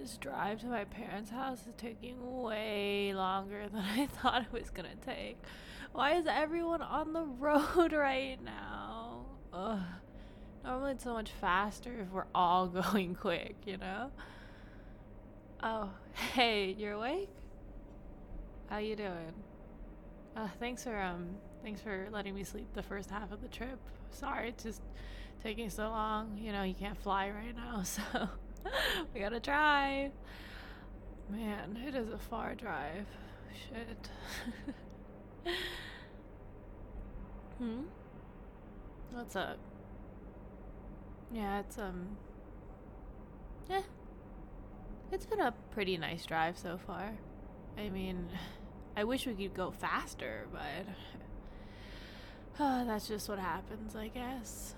This drive to my parents' house is taking way longer than I thought it was gonna take. Why is everyone on the road right now? Ugh. Normally it's so much faster if we're all going quick, you know? Oh, hey, you're awake? How you doing? Thanks for letting me sleep the first half of the trip. Sorry, it's just taking so long. You know, you can't fly right now, so we gotta drive. Man, it is a far drive. Shit. Hmm? What's up? Yeah, eh, it's been a pretty nice drive so far. I mean, I wish we could go faster, but that's just what happens, I guess.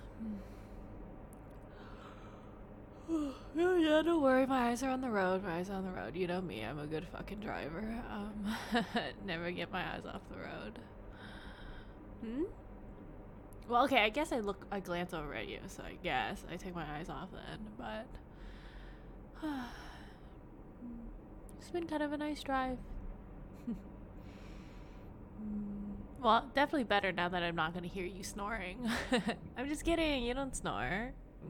Yeah, don't worry. My eyes are on the road. My eyes are on the road. You know me. I'm a good fucking driver. Never get my eyes off the road. Hmm? Well, okay. I guess I glance over at you, so I guess I take my eyes off then. But it's been kind of a nice drive. Well, definitely better now that I'm not gonna hear you snoring. I'm just kidding. You don't snore.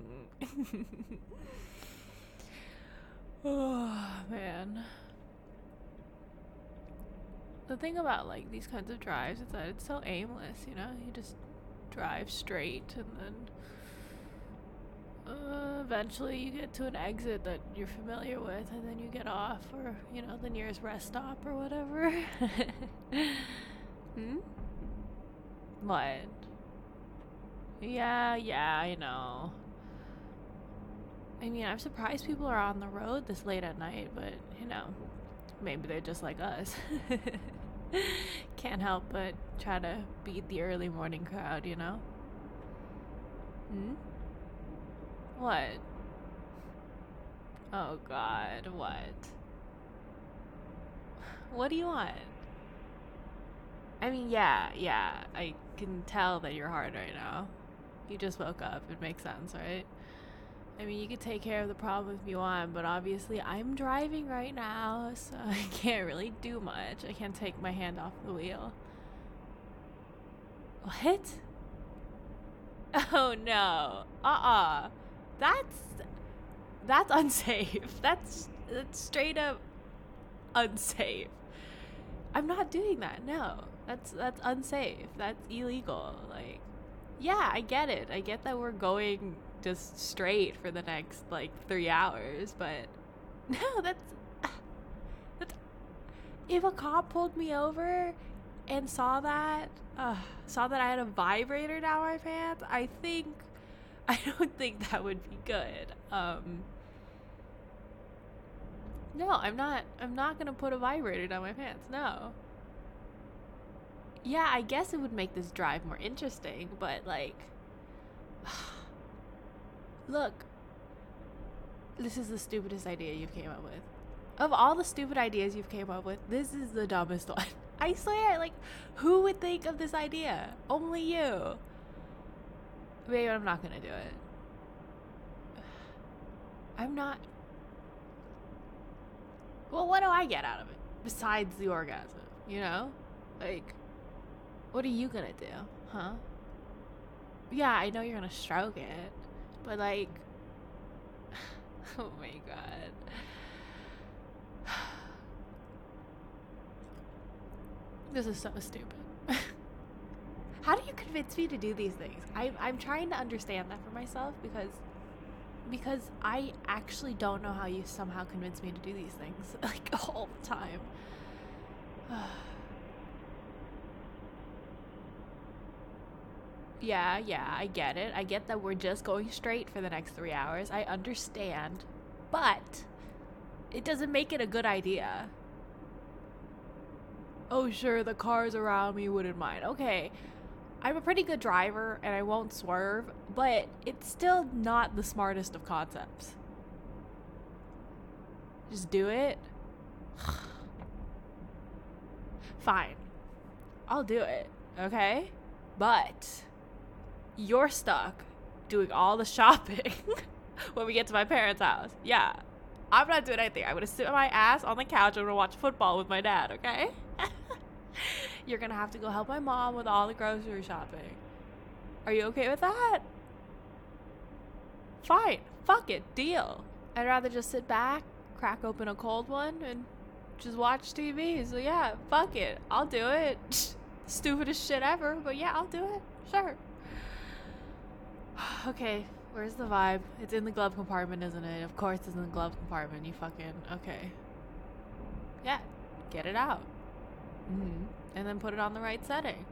Oh, man. The thing about like these kinds of drives is that it's so aimless, you know? You just drive straight and then eventually you get to an exit that you're familiar with and then you get off or, you know, the nearest rest stop or whatever. Hmm? What? Yeah, I know. I mean, I'm surprised people are on the road this late at night, but, you know, maybe they're just like us. Can't help but try to beat the early morning crowd, you know? Hmm? What? Oh, God, what? What do you want? I mean, yeah, I can tell that you're hard right now. You just woke up. It makes sense, right? I mean, you could take care of the problem if you want, but obviously I'm driving right now, so I can't really do much. I can't take my hand off the wheel. What? Oh no. That's unsafe. That's straight up unsafe. I'm not doing that. No. That's unsafe. That's illegal. Like, yeah, I get it. I get that we're going just straight for the next like 3 hours, but no, that's if a cop pulled me over and saw that I had a vibrator down my pants, I don't think that would be good. No, I'm not gonna put a vibrator down my pants. No. Yeah, I guess it would make this drive more interesting, but like, look, this is the stupidest idea you've came up with. Of all the stupid ideas you've came up with, this is the dumbest one. I swear, like, who would think of this idea? Only you. Maybe I'm not gonna do it. I'm not. Well, what do I get out of it besides the orgasm? You know, like, what are you gonna do, huh? Yeah, I know you're gonna stroke it, but like, oh my god. This is so stupid. How do you convince me to do these things? I'm trying to understand that for myself because I actually don't know how you somehow convince me to do these things like all the time. Yeah, I get it. I get that we're just going straight for the next 3 hours. I understand. But it doesn't make it a good idea. Oh, sure, the cars around me wouldn't mind. Okay, I'm a pretty good driver and I won't swerve, but it's still not the smartest of concepts. Just do it. Fine. I'll do it, okay? But you're stuck doing all the shopping when we get to my parents' house. Yeah. I'm not doing anything. I'm gonna sit my ass on the couch. I'm gonna watch football with my dad, okay? You're gonna have to go help my mom with all the grocery shopping. Are you okay with that? Fine. Fuck it. Deal. I'd rather just sit back, crack open a cold one, and just watch TV. So yeah, fuck it. I'll do it. Stupidest shit ever, but yeah, I'll do it. Sure. Okay, where's the vibe? It's in the glove compartment, isn't it? Of course it's in the glove compartment. You fucking... Okay. Yeah, get it out. And then put it on the right setting.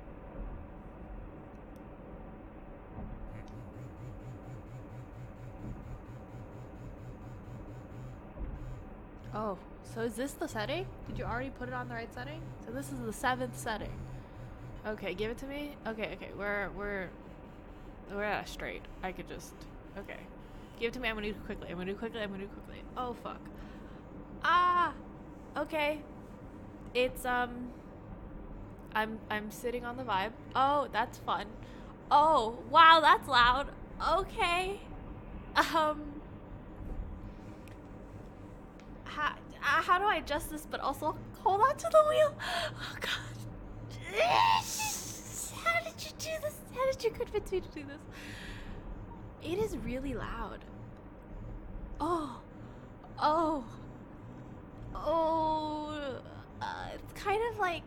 Oh, so is this the setting? Did you already put it on the right setting? So this is the 7th setting. Okay, give it to me. Okay, we're at a straight. I could just... Okay. Give it to me. I'm gonna do it quickly. Oh, fuck. Ah! Okay. It's, I'm sitting on the vibe. Oh, that's fun. Oh, wow, that's loud. Okay. How do I adjust this but also hold on to the wheel? Oh, God. How did you do this? How did you convince me to do this? It is really loud. Oh. It's kind of like...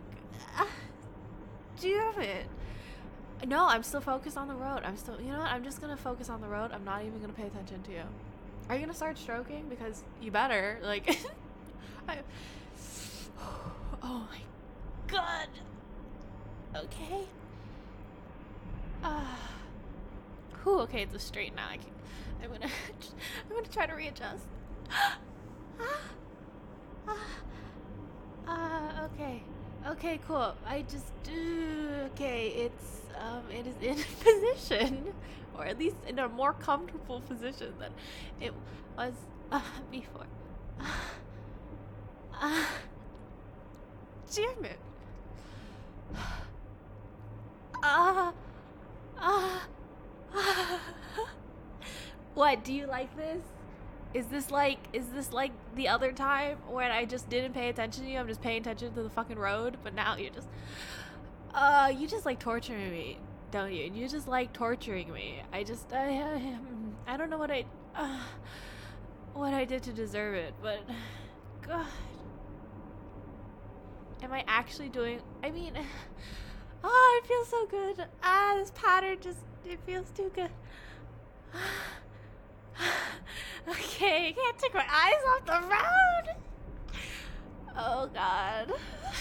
damn it. No, I'm still focused on the road. You know what? I'm just going to focus on the road. I'm not even going to pay attention to you. Are you going to start stroking? Because you better. Like... Oh my God. Okay. Okay, it's a straight now. I'm gonna try to readjust. Okay, cool. Okay, it is in position, or at least in a more comfortable position than it was before. Damn it. What, do you like this? Is this like the other time when I just didn't pay attention to you? I'm just paying attention to the fucking road, but now you just like torturing me, don't you? You just like torturing me. I don't know what I did to deserve it, but God. Am I actually doing... I mean... Oh, it feels so good. This pattern just... It feels too good. Okay, I can't take my eyes off the road. Oh, God.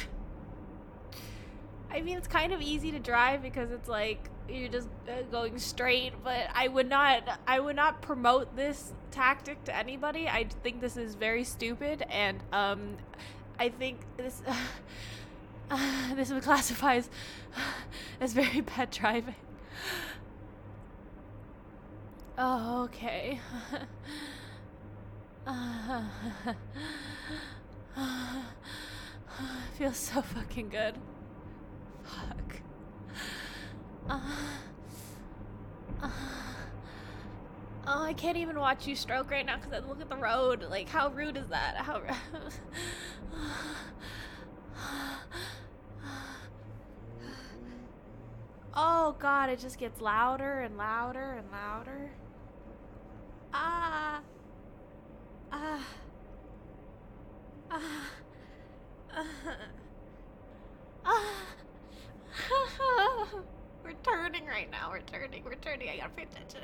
I mean, it's kind of easy to drive because it's like... You're just going straight, but I would not promote this tactic to anybody. I think this is very stupid, and, I think this classifies as very bad driving. Oh, okay. Feels so fucking good. Fuck. Oh, I can't even watch you stroke right now because I look at the road. Like, how rude is that? How... Oh, God, it just gets louder and louder and louder. We're turning right now. We're turning. I gotta pay attention.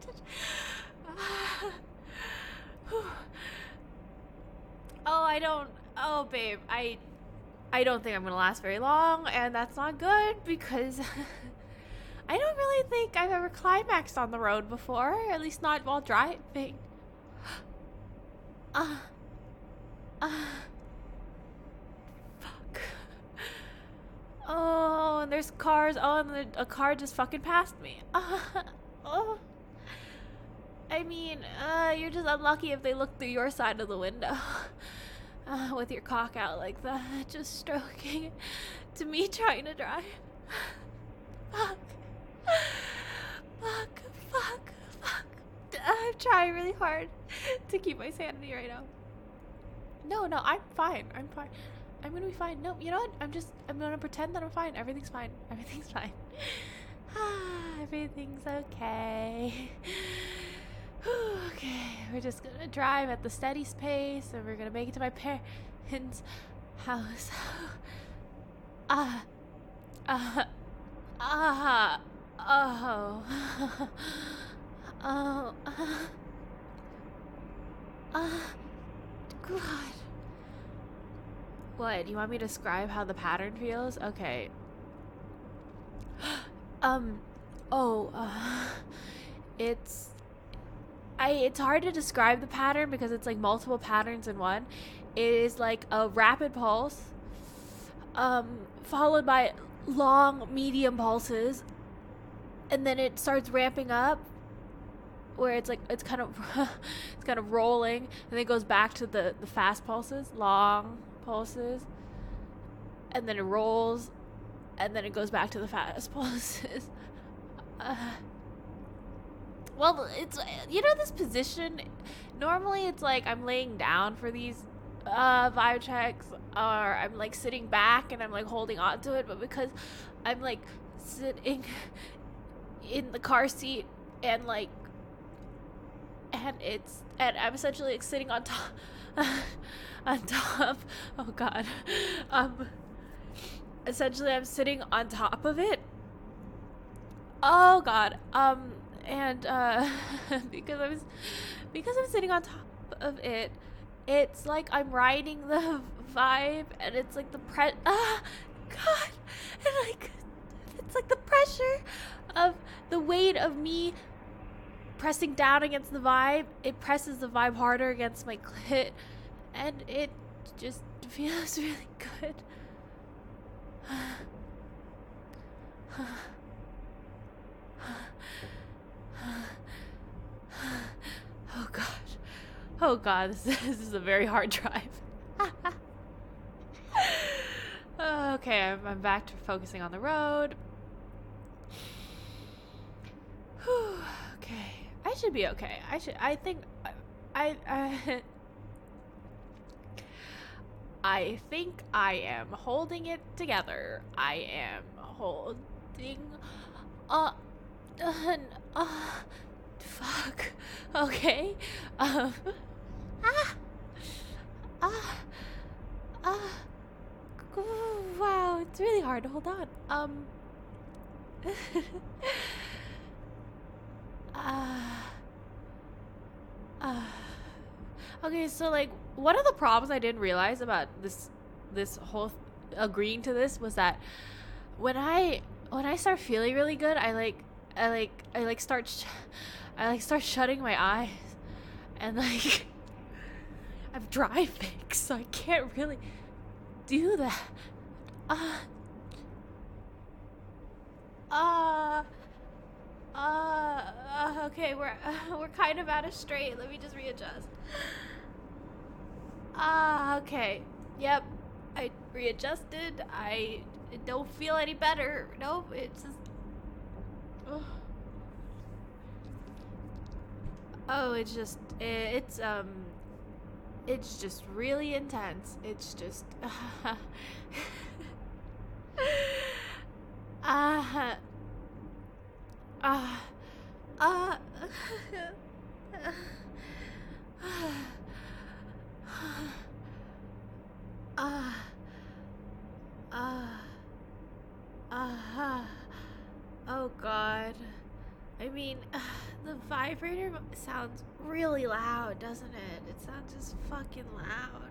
Oh, babe, I don't think I'm gonna last very long, and that's not good because I don't really think I've ever climaxed on the road before, at least not while driving. Fuck. Oh, and there's cars. Oh, and a car just fucking passed me. Oh. I mean, you're just unlucky if they look through your side of the window. With your cock out like that, just stroking to me trying to drive. Fuck. I'm trying really hard to keep my sanity right now. No, I'm fine. I'm fine. I'm gonna be fine. No, you know what? I'm gonna pretend that I'm fine. Everything's fine. Everything's fine. Everything's okay. Okay, we're just gonna drive at the steady pace and we're gonna make it to my parents' house. Oh. Oh. God. What? You want me to describe how the pattern feels? Okay. It's it's hard to describe the pattern because it's like multiple patterns in one. It is like a rapid pulse, followed by long medium pulses, and then it starts ramping up where it's like it's kind of rolling, and then it goes back to the fast pulses, long pulses, and then it rolls, and then it goes back to the fast pulses. Well, it's, this position, normally it's like I'm laying down for these vibe checks, or I'm like sitting back and I'm like holding on to it, but because I'm like sitting in the car seat and I'm essentially like sitting on top oh god, essentially I'm sitting on top of it. Oh god, and because I'm sitting on top of it, it's like I'm riding the vibe, and it's like the god, and like it's like the pressure of the weight of me pressing down against the vibe. It presses the vibe harder against my clit, and it just feels really good. Oh god, this is a very hard drive. Okay, I'm back to focusing on the road. Okay, I should be okay. I think I am holding it together. I am holding fuck. Okay. Wow, it's really hard to hold on. Okay, so like one of the problems I didn't realize about this whole agreeing to this was that when I start feeling really good, I start shutting my eyes, and like I'm driving, so I can't really do that. Okay, we're kind of out of straight. Let me just readjust. Okay. Yep. I readjusted. I don't feel any better. Nope, it's just... Oh, it's just really intense. It's just oh god. I mean, the vibrator sounds really loud, doesn't it? It sounds just fucking loud.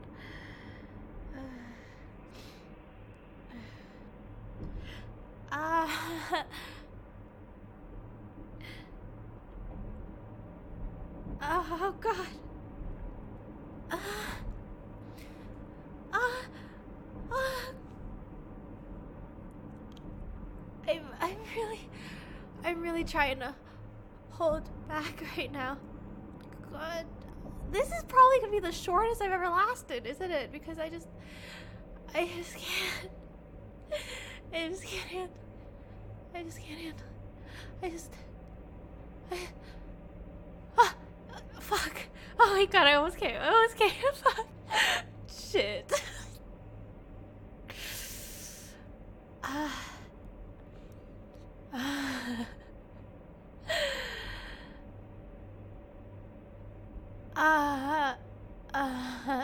Oh god. I'm really trying to hold back right now. God, this is probably gonna be the shortest I've ever lasted, isn't it? Because I just can't. I just can't handle. fuck. Oh my god, I almost came. I almost came. Fuck. Shit. Uh, uh,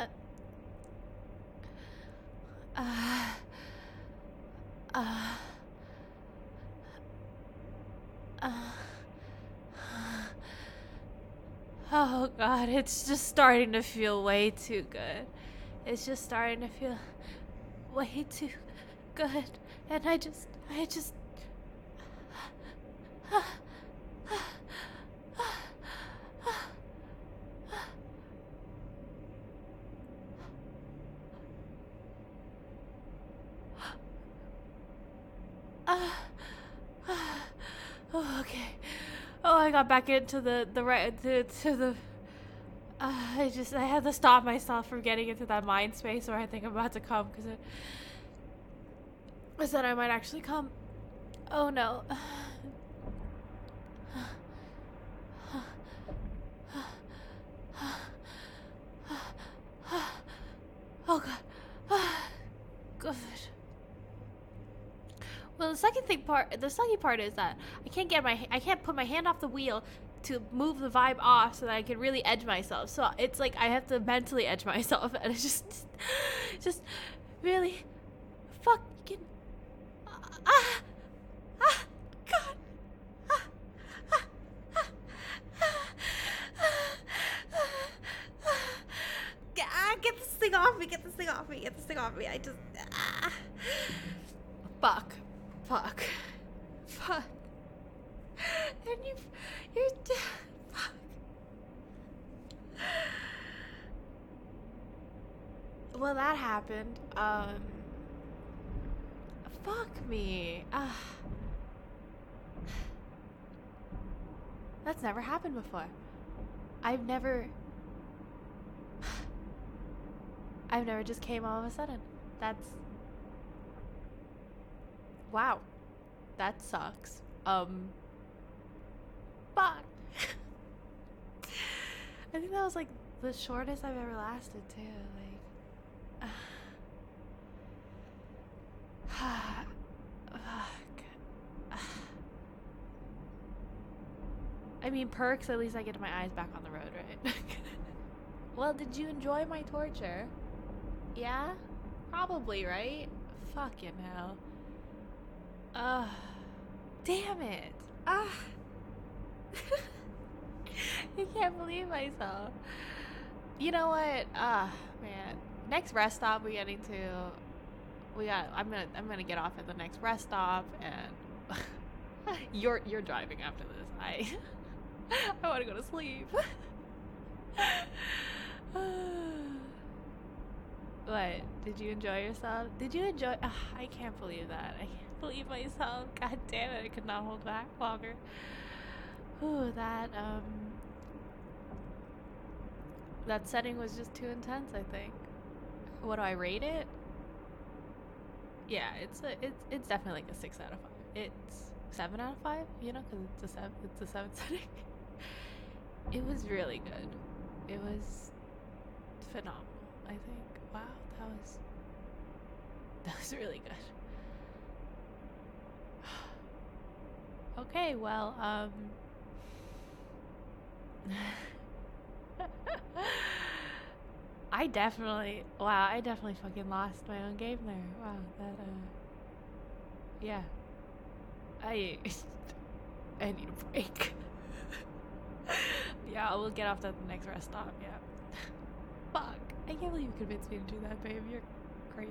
uh, uh, oh god, it's just starting to feel way too good. It's just starting to feel way too good. And I just oh, okay. Oh, I got back into the right to the. I had to stop myself from getting into that mind space where I think I'm about to come because I said I might actually come. Oh no. Oh god. Good. Well, the sucky part is that I can't put my hand off the wheel to move the vibe off so that I can really edge myself. So it's like I have to mentally edge myself, and it's just really fucking God. Get this thing off me! Get this thing off me! Get this thing off me! I just fuck. And you're fuck. Well, that happened. Fuck me. That's never happened before. I've never just came all of a sudden. That's wow. That sucks. Fuck. I think that was like the shortest I've ever lasted too. Like, fuck. I mean, perks. At least I get my eyes back on the road, right? Well, did you enjoy my torture? Yeah, probably, right? Fucking hell. Damn it. I can't believe myself. You know what? Man. Next rest stop I'm gonna get off at the next rest stop, and you're driving after this. I want to go to sleep. What? Did you enjoy yourself? Did you enjoy? I can't believe that. I can't believe myself. God damn it! I could not hold back longer. Ooh, that setting was just too intense. I think. What do I rate it? Yeah, it's definitely like a 6 out of 5. It's 7 out of 5. You know, because it's a 7 setting. It was really good. It was phenomenal. I think. Wow, that was really good. Okay, well, I definitely fucking lost my own game there. Wow, yeah. I need a break. Yeah, we'll get off at the next rest stop, yeah. Fuck. I can't believe you convinced me to do that, babe. You're crazy.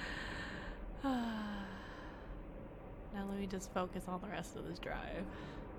Now let me just focus on the rest of this drive.